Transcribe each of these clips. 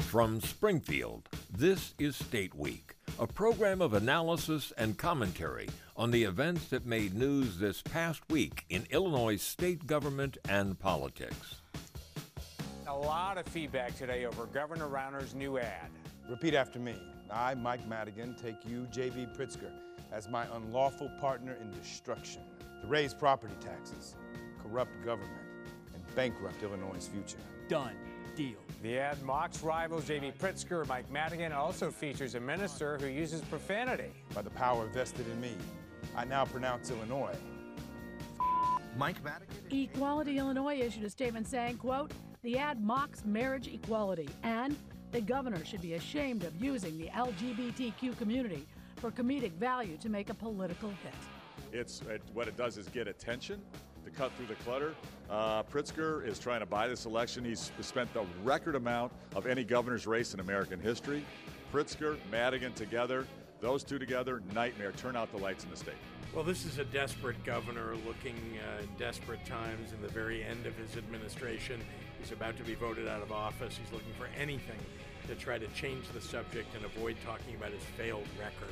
From Springfield, this is State Week, a program of analysis and commentary on the events that made news this past week in Illinois state government and politics. A lot of feedback today over Governor Rauner's new ad. Repeat after me. I, Mike Madigan, take you, J.B. Pritzker, as my unlawful partner in destruction to raise property taxes, corrupt government, and bankrupt Illinois' future. Done. Deal. The ad mocks rivals J.B. Pritzker. Mike Madigan also features a minister who uses profanity. By the power vested in me, I now pronounce Illinois. Mike Madigan. Equality Illinois issued a statement saying, quote, the ad mocks marriage equality and the governor should be ashamed of using the LGBTQ community for comedic value to make a political hit. What it does is get attention to cut through the clutter. Pritzker is trying to buy this election. He's spent the record amount of any governor's race in American history. Pritzker, Madigan together, those two together, nightmare. Turn out the lights in the state. Well, this is a desperate governor looking in desperate times in the very end of his administration. He's about to be voted out of office. He's looking for anything to try to change the subject and avoid talking about his failed record.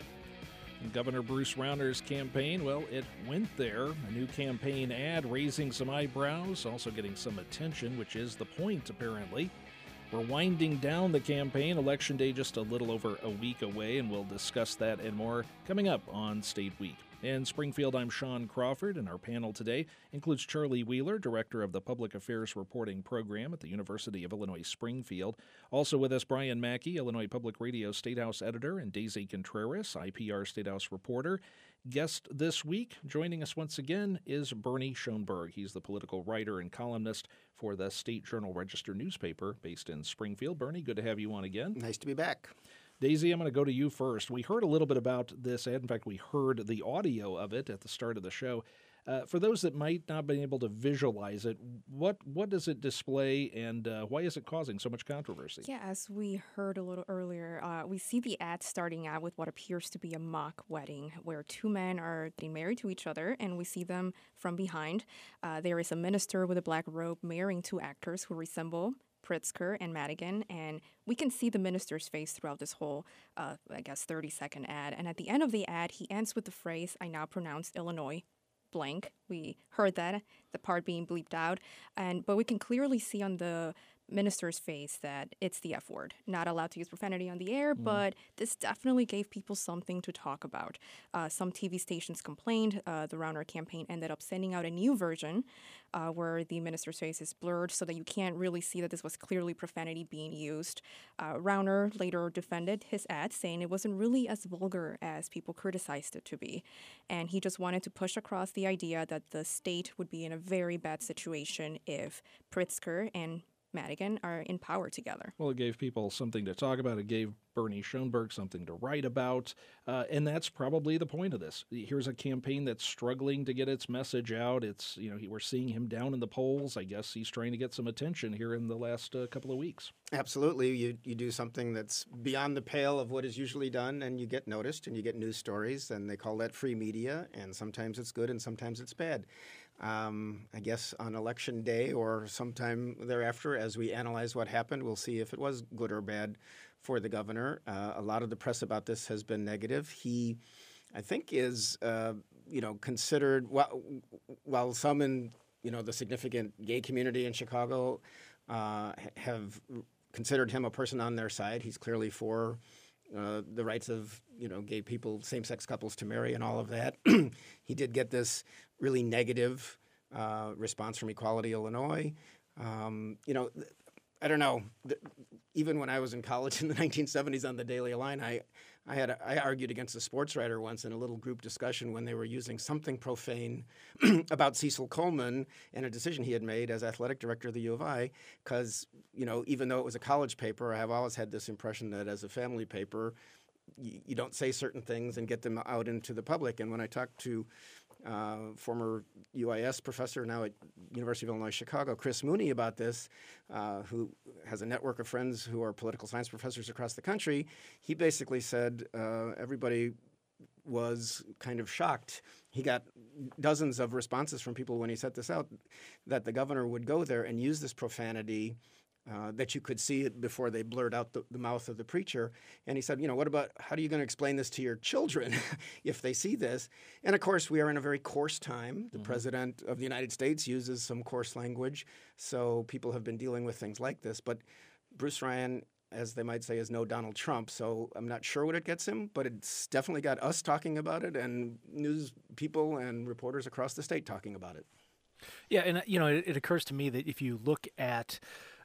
Governor Bruce Rauner's campaign, well, it went there. A new campaign ad raising some eyebrows, also getting some attention, which is the point, apparently. We're winding down the campaign. Election Day just a little over a week away, and we'll discuss that and more coming up on State Week. In Springfield, I'm Sean Crawford, and our panel today includes Charlie Wheeler, Director of the Public Affairs Reporting Program at the University of Illinois Springfield. Also with us, Brian Mackey, Illinois Public Radio Statehouse Editor, and Daisy Contreras, IPR Statehouse Reporter. Guest this week, joining us once again, is Bernie Schoenberg. He's the political writer and columnist for the State Journal-Register newspaper based in Springfield. Bernie, good to have you on again. Nice to be back. Daisy, I'm going to go to you first. We heard a little bit about this ad. In fact, we heard the audio of it at the start of the show. For those that might not have been able to visualize it, what does it display, and why is it causing so much controversy? Yeah, as we heard a little earlier, we see the ad starting out with what appears to be a mock wedding, where two men are getting married to each other, and we see them from behind. There is a minister with a black robe marrying two actors who resemble Pritzker and Madigan, and we can see the minister's face throughout this whole, 30-second ad. And at the end of the ad, he ends with the phrase, I now pronounce Illinois blank. We heard that, the part being bleeped out, but we can clearly see on the minister's face that it's the F word. Not allowed to use profanity on the air, but this definitely gave people something to talk about. Some TV stations complained. The Rauner campaign ended up sending out a new version where the minister's face is blurred so that you can't really see that this was clearly profanity being used. Rauner later defended his ad, saying it wasn't really as vulgar as people criticized it to be. And he just wanted to push across the idea that the state would be in a very bad situation if Pritzker and Madigan are in power together. Well, it gave people something to talk about. It gave Bernie Schoenberg something to write about, and that's probably the point of this. Here's a campaign that's struggling to get its message out. It's, we're seeing him down in the polls. I guess he's trying to get some attention here in the last couple of weeks. Absolutely. You do something that's beyond the pale of what is usually done, and you get noticed, and you get news stories, and they call that free media, and sometimes it's good and sometimes it's bad. I guess on Election Day or sometime thereafter, as we analyze what happened, we'll see if it was good or bad for the governor. A lot of the press about this has been negative. He, I think, is considered, while some in the significant gay community in Chicago have considered him a person on their side. He's clearly for the rights of gay people, same-sex couples to marry, and all of that. He did get this really negative response from Equality Illinois. I don't know. Even when I was in college in the 1970s on the Daily Line, I argued against a sports writer once in a little group discussion when they were using something profane about Cecil Coleman and a decision he had made as athletic director of the U of I, because even though it was a college paper, I have always had this impression that as a family paper, you don't say certain things and get them out into the public. And when I talked to former UIS professor now at University of Illinois Chicago, Chris Mooney, about this, who has a network of friends who are political science professors across the country, he basically said everybody was kind of shocked. He got dozens of responses from people when he set this out, that the governor would go there and use this profanity that you could see it before they blurred out the mouth of the preacher. And he said, what about, how are you going to explain this to your children if they see this? And of course, we are in a very coarse time. The President of the United States uses some coarse language, so people have been dealing with things like this. But Bruce Ryan, as they might say, is no Donald Trump, so I'm not sure what it gets him, but it's definitely got us talking about it and news people and reporters across the state talking about it. Yeah, and it occurs to me that if you look at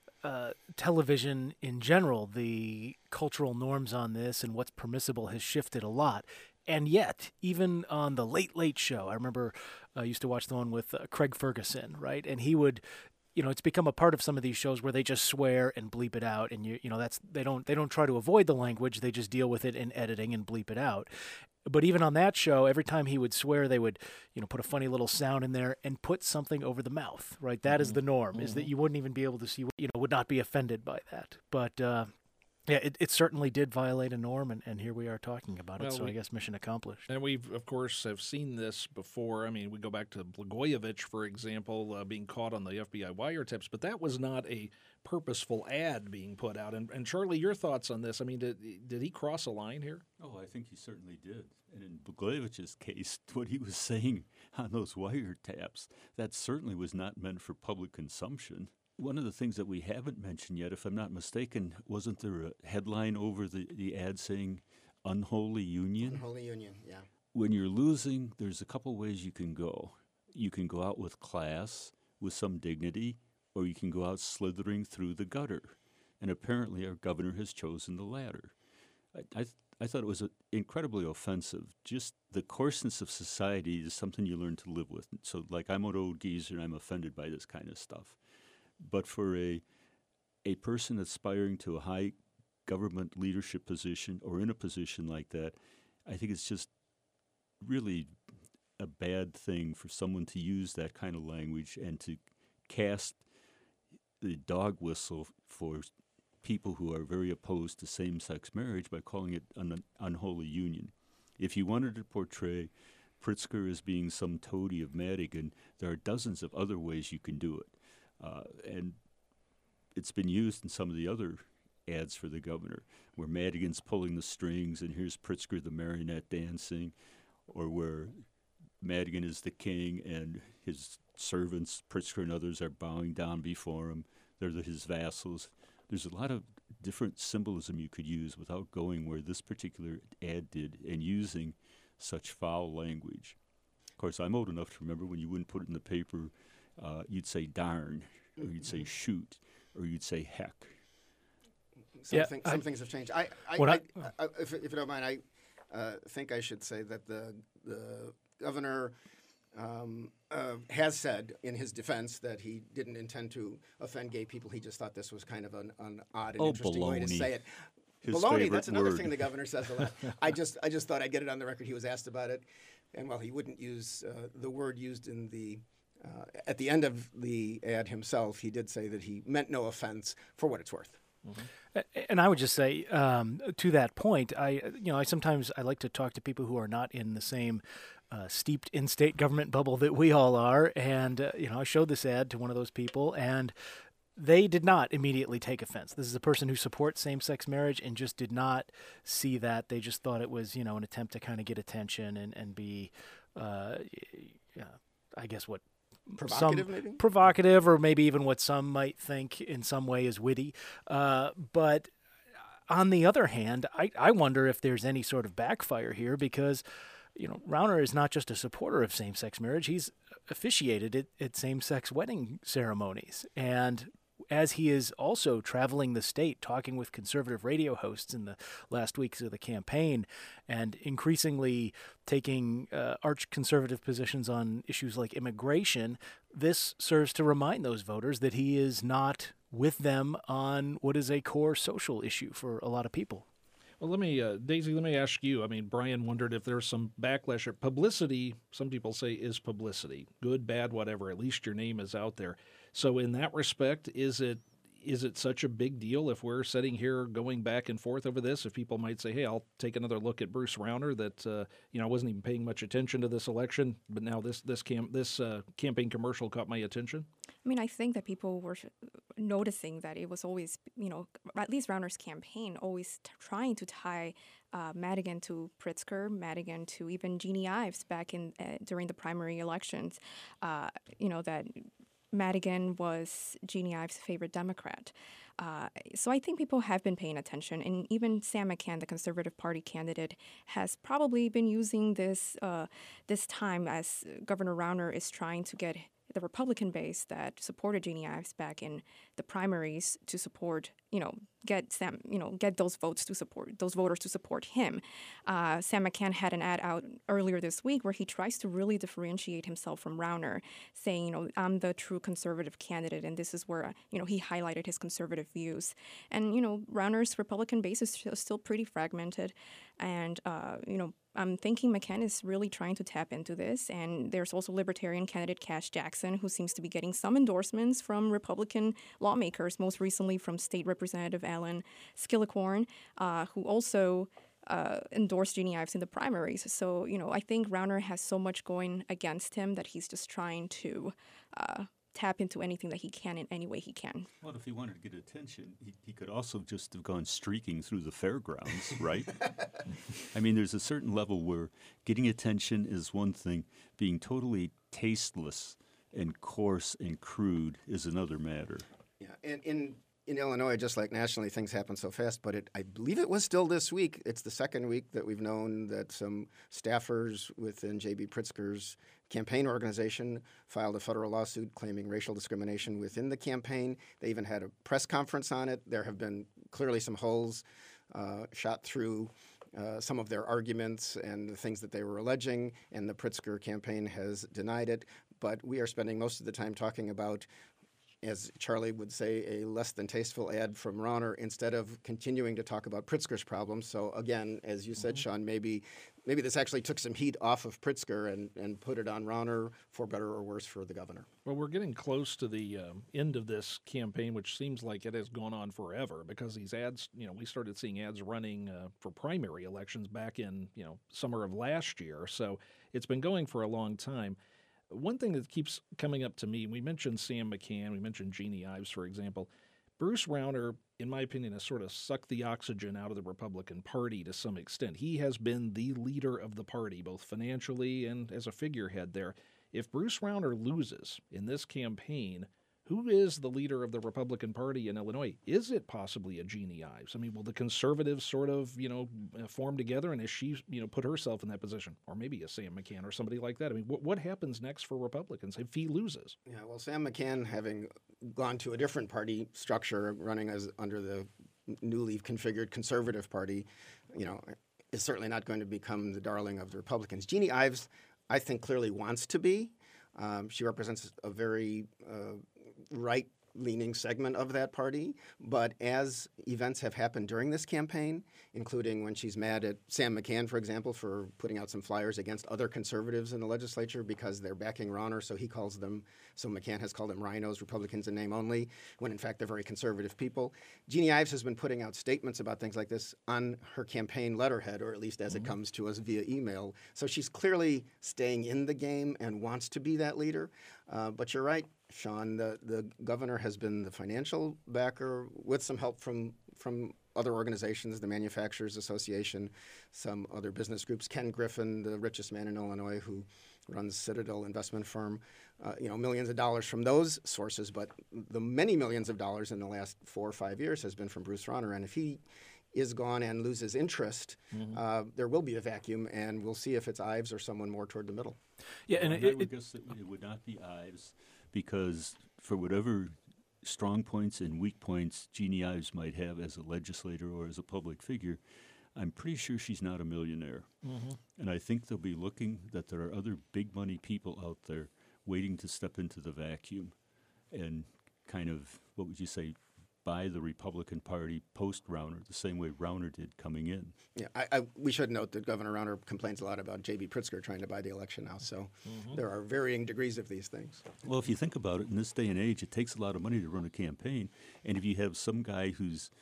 television in general, the cultural norms on this and what's permissible has shifted a lot. And yet, even on the Late Late Show, I remember I used to watch the one with Craig Ferguson, right? And he would, it's become a part of some of these shows where they just swear and bleep it out, and they don't try to avoid the language, they just deal with it in editing and bleep it out. But even on that show, every time he would swear, they would, put a funny little sound in there and put something over the mouth, right? That is the norm, is that you wouldn't even be able to see, would not be offended by that. But, it certainly did violate a norm, and here we are talking about it, so I guess mission accomplished. And we've, of course, have seen this before. I mean, we go back to Blagojevich, for example, being caught on the FBI wiretaps, but that was not a purposeful ad being put out. And Charlie, your thoughts on this? I mean, did he cross a line here? Oh, I think he certainly did. And in Blagojevich's case, what he was saying on those wiretaps, that certainly was not meant for public consumption. One of the things that we haven't mentioned yet, if I'm not mistaken, wasn't there a headline over the ad saying unholy union? Unholy union, yeah. When you're losing, there's a couple ways you can go. You can go out with class, with some dignity, or you can go out slithering through the gutter. And apparently our governor has chosen the latter. I thought it was incredibly offensive. Just the coarseness of society is something you learn to live with. So, like, I'm an old geezer and I'm offended by this kind of stuff. But for a person aspiring to a high government leadership position or in a position like that, I think it's just really a bad thing for someone to use that kind of language and to cast the dog whistle for people who are very opposed to same-sex marriage by calling it an unholy union. If you wanted to portray Pritzker as being some toady of Madigan, there are dozens of other ways you can do it. And it's been used in some of the other ads for the governor, where Madigan's pulling the strings and here's Pritzker the marionette dancing, or where Madigan is the king and his servants, Pritzker and others, are bowing down before him. They're his vassals. There's a lot of different symbolism you could use without going where this particular ad did and using such foul language. Of course, I'm old enough to remember when you wouldn't put it in the paper, you'd say darn, or you'd say shoot, or you'd say heck. Some things have changed. If you don't mind, I think I should say that the governor has said in his defense that he didn't intend to offend gay people. He just thought this was kind of an odd and interesting way to say it. Baloney, that's another thing the governor says a lot. I just thought I'd get it on the record. He was asked about it, and while he wouldn't use the word used in the at the end of the ad himself, he did say that he meant no offense for what it's worth. Mm-hmm. And I would just say, to that point, I sometimes I like to talk to people who are not in the same steeped in state government bubble that we all are, and I showed this ad to one of those people, and they did not immediately take offense. This is a person who supports same-sex marriage and just did not see that. They just thought it was, an attempt to kind of get attention and be, I guess what. Provocative, or maybe even what some might think in some way is witty. But on the other hand, I wonder if there's any sort of backfire here because, Rauner is not just a supporter of same-sex marriage. He's officiated at same-sex wedding ceremonies. And as he is also traveling the state, talking with conservative radio hosts in the last weeks of the campaign, and increasingly taking arch-conservative positions on issues like immigration, this serves to remind those voters that he is not with them on what is a core social issue for a lot of people. Well, Daisy, let me ask you. I mean, Brian wondered if there's some backlash or publicity. Some people say is publicity, good, bad, whatever. At least your name is out there. So in that respect, is it such a big deal if we're sitting here going back and forth over this? If people might say, hey, I'll take another look at Bruce Rauner that, I wasn't even paying much attention to this election, but now this campaign commercial caught my attention? I mean, I think that people were noticing that it was always, at least Rauner's campaign, always trying to tie Madigan to Pritzker, Madigan to even Jeannie Ives back in during the primary elections. That Madigan was Jeannie Ives' favorite Democrat. So I think people have been paying attention, and even Sam McCann, the Conservative Party candidate, has probably been using this time as Governor Rauner is trying to get the Republican base that supported Jeannie Ives back in the primaries to support, get those votes to support those voters to support him. Sam McCann had an ad out earlier this week where he tries to really differentiate himself from Rauner, saying, I'm the true conservative candidate, and this is where, he highlighted his conservative views. And, Rauner's Republican base is still pretty fragmented, and, I'm thinking McCann is really trying to tap into this. And there's also Libertarian candidate Cash Jackson, who seems to be getting some endorsements from Republican lawmakers, most recently from State Representative Alan Skillicorn, who also endorsed Jeannie Ives in the primaries. So, I think Rauner has so much going against him that he's just trying to tap into anything that he can in any way he can. Well, if he wanted to get attention, he could also just have gone streaking through the fairgrounds, right? I mean, there's a certain level where getting attention is one thing, being totally tasteless and coarse and crude is another matter. Yeah, and in Illinois, just like nationally, things happen so fast, but I believe it was still this week. It's the second week that we've known that some staffers within J.B. Pritzker's campaign organization filed a federal lawsuit claiming racial discrimination within the campaign. They even had a press conference on it. There have been clearly some holes shot through some of their arguments and the things that they were alleging, and the Pritzker campaign has denied it. But we are spending most of the time talking about, as Charlie would say, a less than tasteful ad from Rauner instead of continuing to talk about Pritzker's problems. So again, as you said, Sean, maybe this actually took some heat off of Pritzker and put it on Rauner, for better or worse, for the governor. Well, we're getting close to the end of this campaign, which seems like it has gone on forever, because these ads, we started seeing ads running for primary elections back in, summer of last year. So it's been going for a long time. One thing that keeps coming up to me, we mentioned Sam McCann, we mentioned Jeannie Ives, for example. Bruce Rauner, in my opinion, has sort of sucked the oxygen out of the Republican Party to some extent. He has been the leader of the party, both financially and as a figurehead there. If Bruce Rauner loses in this campaign, who is the leader of the Republican Party in Illinois? Is it possibly a Jeannie Ives? I mean, will the conservatives sort of, form together, and is she, put herself in that position? Or maybe a Sam McCann or somebody like that. I mean, what happens next for Republicans if he loses? Yeah, well, Sam McCann, having gone to a different party structure, running as under the newly configured Conservative Party, is certainly not going to become the darling of the Republicans. Jeannie Ives, I think, clearly wants to be. She represents a very right-leaning segment of that party. But as events have happened during this campaign, including when she's mad at Sam McCann, for example, for putting out some flyers against other conservatives in the legislature because they're backing Rauner, so McCann has called them rhinos, Republicans in name only, when in fact they're very conservative people. Jeannie Ives has been putting out statements about things like this on her campaign letterhead, or at least as it comes to us via email. So she's clearly staying in the game and wants to be that leader. But you're right, Sean, the governor has been the financial backer with some help from other organizations, the Manufacturers Association, some other business groups. Ken Griffin, the richest man in Illinois, who runs Citadel investment firm, millions of dollars from those sources. But the many millions of dollars in the last 4 or 5 years has been from Bruce Rauner. And if he is gone and loses interest, there will be a vacuum, and we'll see if it's Ives or someone more toward the middle. Yeah, and I would guess that it would not be Ives, because for whatever strong points and weak points Jeannie Ives might have as a legislator or as a public figure, I'm pretty sure she's not a millionaire. And I think they'll be looking that there are other big money people out there waiting to step into the vacuum and kind of, what would you say, buy the Republican Party post-Rauner, the same way Rauner did coming in. Yeah, we should note that Governor Rauner complains a lot about J.B. Pritzker trying to buy the election now, so there are varying degrees of these things. Well, if you think about it, in this day and age, it takes a lot of money to run a campaign, and if you have some guy who's,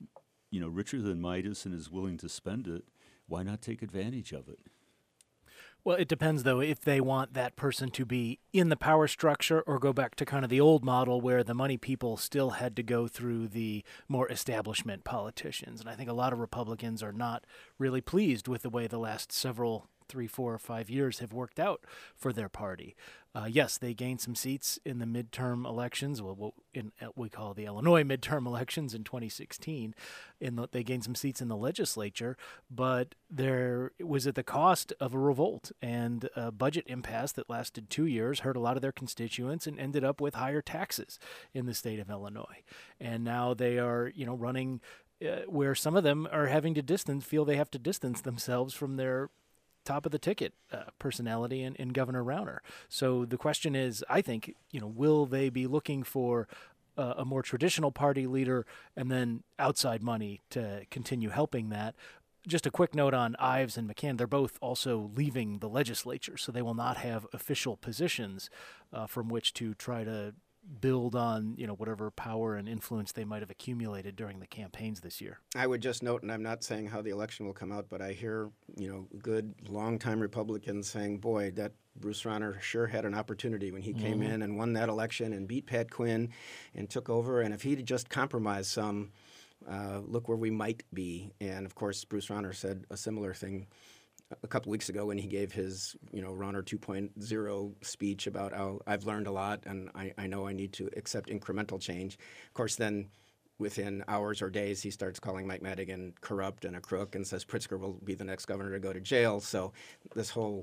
richer than Midas and is willing to spend it, why not take advantage of it? Well, it depends, though, if they want that person to be in the power structure or go back to kind of the old model where the money people still had to go through the more establishment politicians. And I think a lot of Republicans are not really pleased with the way the last several 3, 4, or 5 years have worked out for their party. Yes, they gained some seats in the midterm elections, what we call the Illinois midterm elections in 2016. They gained some seats in the legislature, but it was at the cost of a revolt and a budget impasse that lasted 2 years, hurt a lot of their constituents, and ended up with higher taxes in the state of Illinois. And now they are, running where some of them are having to feel they have to distance themselves from their top of the ticket personality in Governor Rauner. So the question is, I think, will they be looking for a more traditional party leader and then outside money to continue helping that? Just a quick note on Ives and McCann. They're both also leaving the legislature, so they will not have official positions from which to try to build on, whatever power and influence they might have accumulated during the campaigns this year. I would just note, and I'm not saying how the election will come out, but I hear, good longtime Republicans saying, boy, that Bruce Rauner sure had an opportunity when he came in and won that election and beat Pat Quinn and took over. And if he'd just compromised some, look where we might be. And, of course, Bruce Rauner said a similar thing a couple weeks ago when he gave his, Rauner 2.0 speech about how I've learned a lot and I know I need to accept incremental change. Of course, then within hours or days, he starts calling Mike Madigan corrupt and a crook and says Pritzker will be the next governor to go to jail. So this whole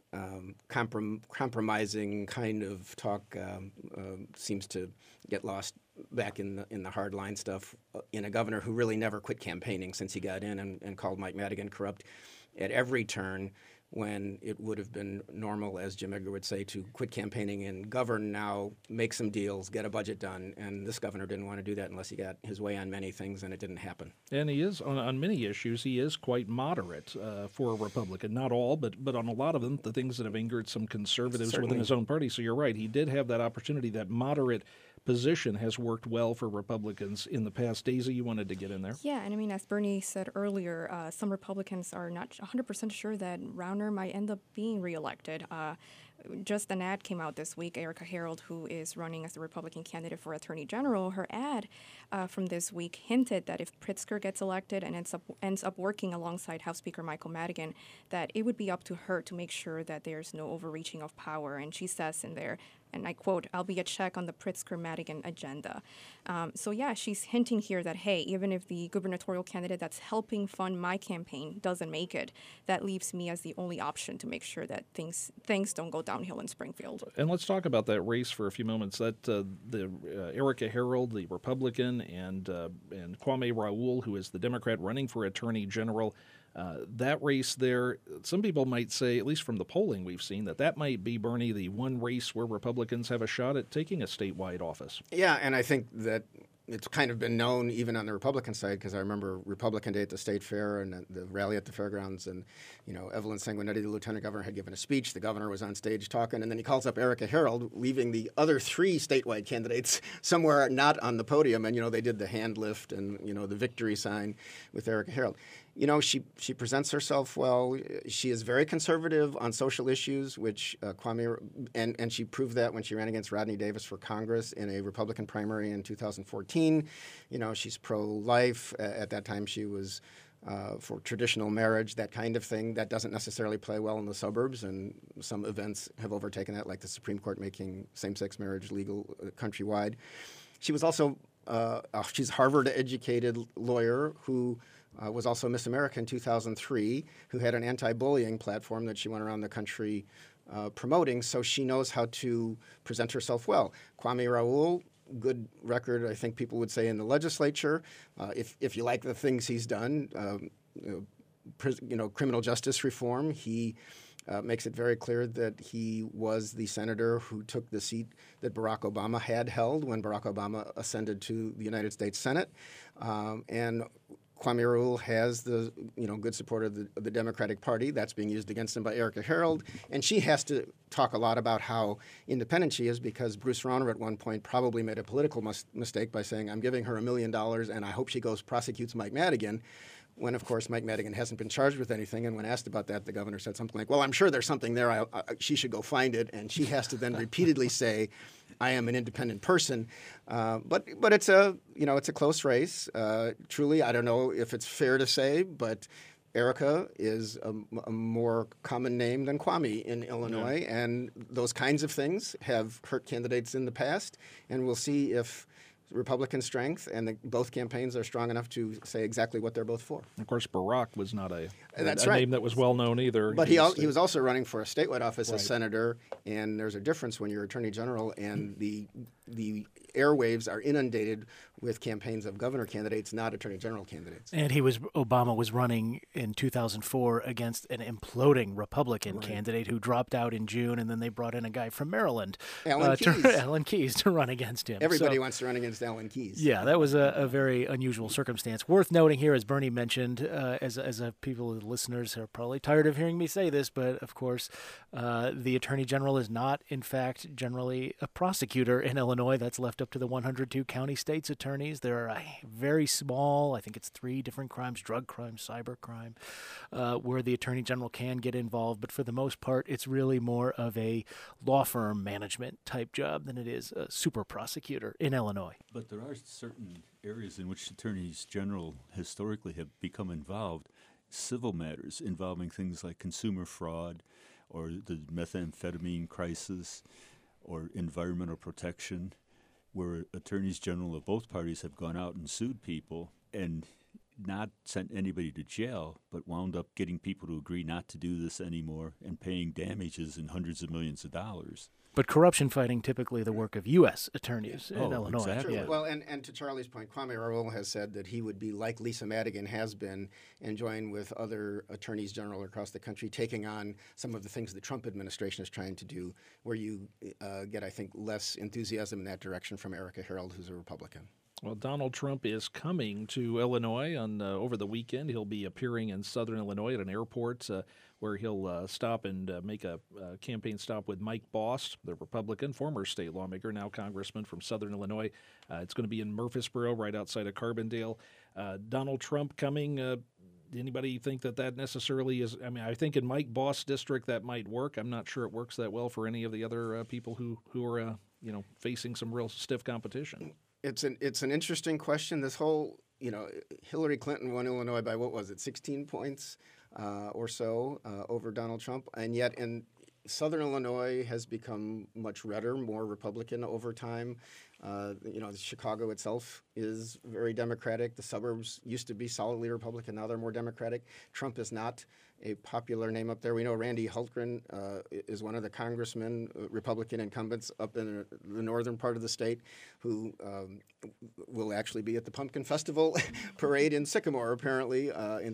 compromising kind of talk seems to get lost back in the hardline stuff in a governor who really never quit campaigning since he got in and called Mike Madigan corrupt at every turn, when it would have been normal, as Jim Edgar would say, to quit campaigning and govern now, make some deals, get a budget done. And this governor didn't want to do that unless he got his way on many things, and it didn't happen. And he is, on many issues, he is quite moderate for a Republican. Not all, but on a lot of them, the things that have angered some conservatives within his own party. So you're right, he did have that opportunity. That moderate position has worked well for Republicans in the past. Daisy, you wanted to get in there? Yeah, and I mean, as Bernie said earlier, some Republicans are not 100% sure that Rauner might end up being reelected. Just an ad came out this week. Erica Harold, who is running as the Republican candidate for Attorney General, her ad from this week hinted that if Pritzker gets elected and ends up working alongside House Speaker Michael Madigan, that it would be up to her to make sure that there's no overreaching of power. And she says in there, and I quote, "I'll be a check on the Pritzker-Madigan agenda." So yeah, she's hinting here that, hey, even if the gubernatorial candidate that's helping fund my campaign doesn't make it, that leaves me as the only option to make sure that things don't go downhill in Springfield. And let's talk about that race for a few moments. That Erica Harold, the Republican, and Kwame Raoul, who is the Democrat running for Attorney General. That race there, some people might say, at least from the polling we've seen, that might be, Bernie, the one race where Republicans have a shot at taking a statewide office. Yeah, and I think that it's kind of been known even on the Republican side, because I remember Republican Day at the State Fair and the rally at the fairgrounds, and Evelyn Sanguinetti, the lieutenant governor, had given a speech. The governor was on stage talking, and then he calls up Erica Harold, leaving the other three statewide candidates somewhere not on the podium, and they did the hand lift and the victory sign with Erica Harold. She presents herself well. She is very conservative on social issues, which Kwame, and she proved that when she ran against Rodney Davis for Congress in a Republican primary in 2014. She's pro-life. At that time, she was for traditional marriage, that kind of thing. That doesn't necessarily play well in the suburbs, and some events have overtaken that, like the Supreme Court making same-sex marriage legal countrywide. She was also she's a Harvard-educated lawyer who was also Miss America in 2003, who had an anti-bullying platform that she went around the country promoting, so she knows how to present herself well. Kwame Raoul, good record, I think people would say, in the legislature. If you like the things he's done, criminal justice reform, he makes it very clear that he was the senator who took the seat that Barack Obama had held when Barack Obama ascended to the United States Senate. And Kwame Raoul has the good support of the Democratic Party. That's being used against him by Erica Harold. And she has to talk a lot about how independent she is, because Bruce Rauner at one point probably made a political mistake by saying, I'm giving her $1 million and I hope she goes prosecutes Mike Madigan. when, of course, Mike Madigan hasn't been charged with anything. And when asked about that, the governor said something like, well, I'm sure there's something there. She should go find it. And she has to then repeatedly say, I am an independent person. But it's a close race. Truly, I don't know if it's fair to say, but Erica is a more common name than Kwame in Illinois. And those kinds of things have hurt candidates in the past. And we'll see if Republican strength and both campaigns are strong enough to say exactly what they're both for. Of course, Barack was not a That's right. name that was well known either. But he was also running for a statewide office Right. as senator, and there's a difference when you're attorney general and the airwaves are inundated with campaigns of governor candidates, not attorney general candidates. And Obama was running in 2004 against an imploding Republican candidate who dropped out in June, and then they brought in a guy from Maryland, Alan Keyes, to run against him. Everybody wants to run against Alan Keyes. Yeah, that was a very unusual circumstance. Worth noting here, as Bernie mentioned, as people, listeners are probably tired of hearing me say this, but of course, the attorney general is not, in fact, generally a prosecutor in Illinois. That's left up to the 102 county states attorneys. There are very small, I think it's 3 different crimes, drug crime, cyber crime, where the attorney general can get involved. But for the most part, it's really more of a law firm management type job than it is a super prosecutor in Illinois. But there are certain areas in which attorneys general historically have become involved, civil matters involving things like consumer fraud or the methamphetamine crisis or environmental protection, where attorneys general of both parties have gone out and sued people and not sent anybody to jail, but wound up getting people to agree not to do this anymore and paying damages in hundreds of millions of dollars. But corruption fighting, typically the work of U.S. attorneys in Illinois. Exactly. Yeah. Well, and to Charlie's point, Kwame Raoul has said that he would be like Lisa Madigan has been and join with other attorneys general across the country, taking on some of the things the Trump administration is trying to do, where you get, I think, less enthusiasm in that direction from Erica Harold, who's a Republican. Well, Donald Trump is coming to Illinois over the weekend. He'll be appearing in southern Illinois at an airport where he'll stop and make a campaign stop with Mike Bost, the Republican, former state lawmaker, now congressman from southern Illinois. It's going to be in Murfreesboro, right outside of Carbondale. Donald Trump coming. Anybody think that necessarily is? I mean, I think in Mike Bost's district that might work. I'm not sure it works that well for any of the other people who are facing some real stiff competition. It's an interesting question. This whole, Hillary Clinton won Illinois by, 16 points or so over Donald Trump. And yet in southern Illinois has become much redder, more Republican over time. Chicago itself is very Democratic. The suburbs used to be solidly Republican. Now they're more Democratic. Trump is not a popular name up there. We know Randy Hultgren is one of the congressmen, Republican incumbents up in the northern part of the state, who will actually be at the Pumpkin Festival parade in Sycamore, apparently,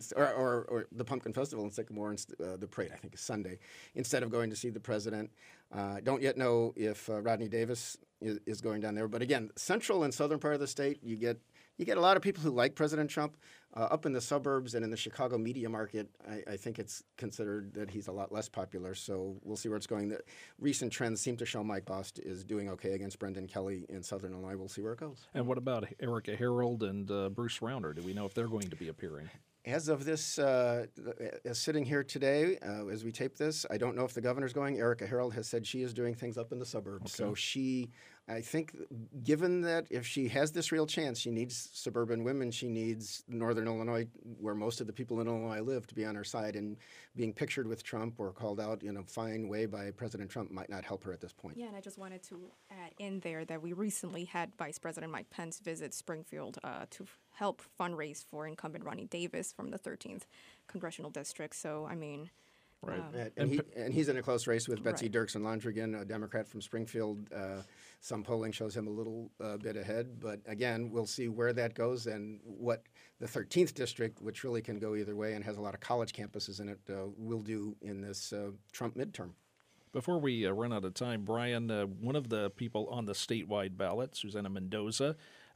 or the Pumpkin Festival in Sycamore, the parade, I think, is Sunday, instead of going to see the president. Don't yet know if Rodney Davis is going down there. But again, central and southern part of the state, you get a lot of people who like President Trump. Up in the suburbs and in the Chicago media market, I think it's considered that he's a lot less popular. So we'll see where it's going. The recent trends seem to show Mike Bost is doing okay against Brendan Kelly in southern Illinois. We'll see where it goes. And what about Erica Harold and Bruce Rauner? Do we know if they're going to be appearing? As of this, sitting here today, as we tape this, I don't know if the governor's going. Erica Harold has said she is doing things up in the suburbs. Okay. So I think, given that if she has this real chance, she needs suburban women, she needs northern Illinois, where most of the people in Illinois live, to be on her side. And being pictured with Trump or called out in a fine way by President Trump might not help her at this point. Yeah, and I just wanted to add in there that we recently had Vice President Mike Pence visit Springfield to help fundraise for incumbent Ronnie Davis from the 13th Congressional District. So, I mean... Right. And he's in a close race with Betsy Dirksen Londrigan, a Democrat from Springfield. Some polling shows him a little bit ahead. But again, we'll see where that goes and what the 13th district, which really can go either way and has a lot of college campuses in it, will do in this Trump midterm. Before we run out of time, Brian, one of the people on the statewide ballot, Susana Mendoza,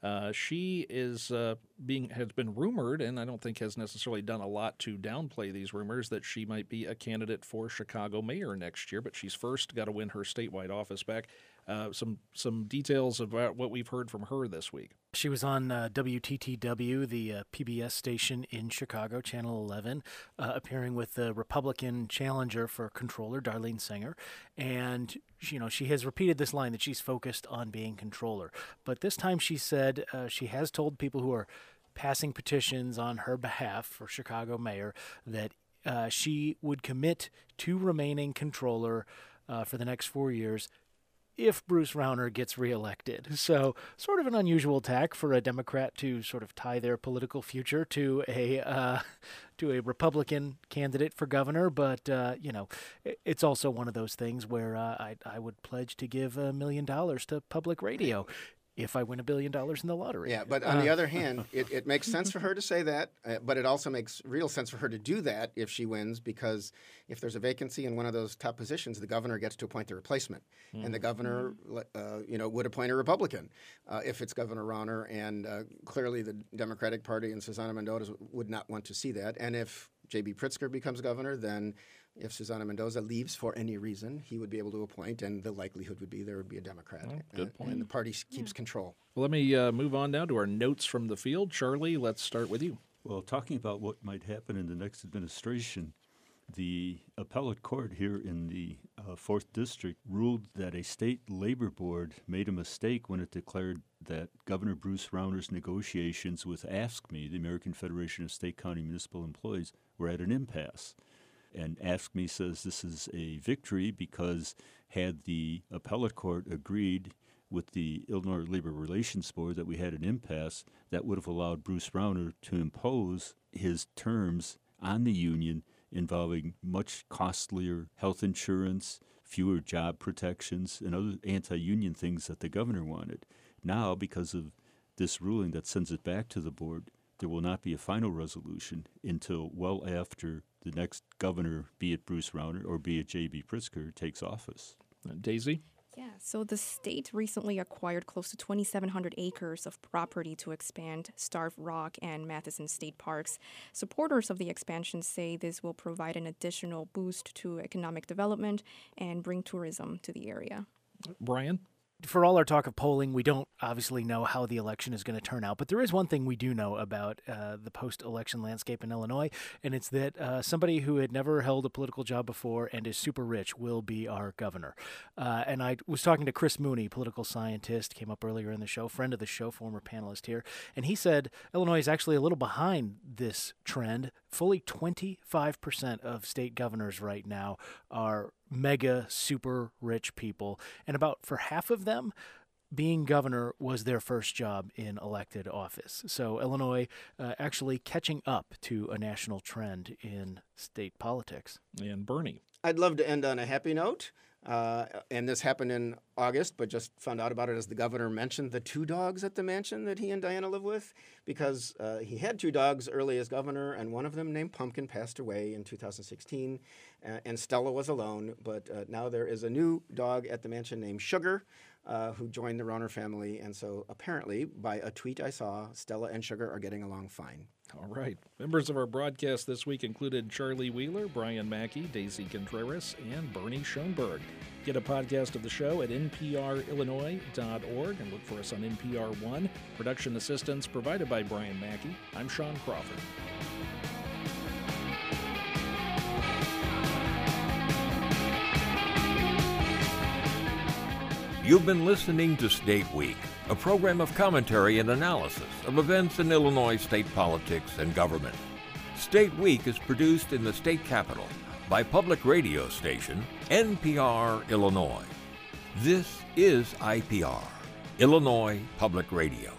she has been rumored, and I don't think has necessarily done a lot to downplay these rumors, that she might be a candidate for Chicago mayor next year. But she's first got to win her statewide office back. Some details about what we've heard from her this week. She was on WTTW, the PBS station in Chicago, Channel 11, appearing with the Republican challenger for controller, Darlene Sanger. And, she has repeated this line that she's focused on being controller. But this time she said she has told people who are passing petitions on her behalf for Chicago mayor that she would commit to remaining controller for the next 4 years if Bruce Rauner gets reelected. So sort of an unusual tack for a Democrat to sort of tie their political future to a Republican candidate for governor. But, it's also one of those things where I would pledge to give $1 million to public radio if I win $1 billion in the lottery. Yeah, but on the other hand, it makes sense for her to say that, but it also makes real sense for her to do that if she wins, because if there's a vacancy in one of those top positions, the governor gets to appoint the replacement. And the governor, would appoint a Republican if it's Governor Rauner, and clearly the Democratic Party and Susana Mendoza would not want to see that. And if J.B. Pritzker becomes governor, then if Susana Mendoza leaves for any reason, he would be able to appoint, and the likelihood would be there would be a Democrat. Good point. And the party keeps control. Well, let me move on now to our notes from the field. Charlie, let's start with you. Well, talking about what might happen in the next administration, the appellate court here in the 4th District ruled that a state labor board made a mistake when it declared that Governor Bruce Rauner's negotiations with AFSCME, the American Federation of State, County, Municipal Employees, were at an impasse. And AFSCME says this is a victory because had the appellate court agreed with the Illinois Labor Relations Board that we had an impasse, that would have allowed Bruce Rauner to impose his terms on the union involving much costlier health insurance, fewer job protections, and other anti-union things that the governor wanted. Now, because of this ruling that sends it back to the board, there will not be a final resolution until well after the next governor, be it Bruce Rauner or be it J.B. Pritzker, takes office. Daisy? Yeah, so the state recently acquired close to 2,700 acres of property to expand Starved Rock and Matheson State Parks. Supporters of the expansion say this will provide an additional boost to economic development and bring tourism to the area. Brian? For all our talk of polling, we don't obviously know how the election is going to turn out, but there is one thing we do know about the post-election landscape in Illinois, and it's that somebody who had never held a political job before and is super rich will be our governor. And I was talking to Chris Mooney, political scientist, came up earlier in the show, friend of the show, former panelist here, and he said Illinois is actually a little behind this trend. Fully 25% of state governors right now are mega super rich people, and about for half of them, being governor was their first job in elected office. So Illinois actually catching up to a national trend in state politics. And Bernie? I'd love to end on a happy note. And this happened in August, but just found out about it as the governor mentioned the 2 dogs at the mansion that he and Diana live with, because he had 2 dogs early as governor, and one of them, named Pumpkin, passed away in 2016, and Stella was alone. But now there is a new dog at the mansion named Sugar, who joined the Rauner family. And so apparently, by a tweet I saw, Stella and Sugar are getting along fine. All right. Members of our broadcast this week included Charlie Wheeler, Brian Mackey, Daisy Contreras, and Bernie Schoenberg. Get a podcast of the show at nprillinois.org and look for us on NPR One. Production assistance provided by Brian Mackey. I'm Sean Crawford. You've been listening to State Week, a program of commentary and analysis of events in Illinois state politics and government. State Week is produced in the state capital by public radio station NPR Illinois. This is IPR, Illinois Public Radio.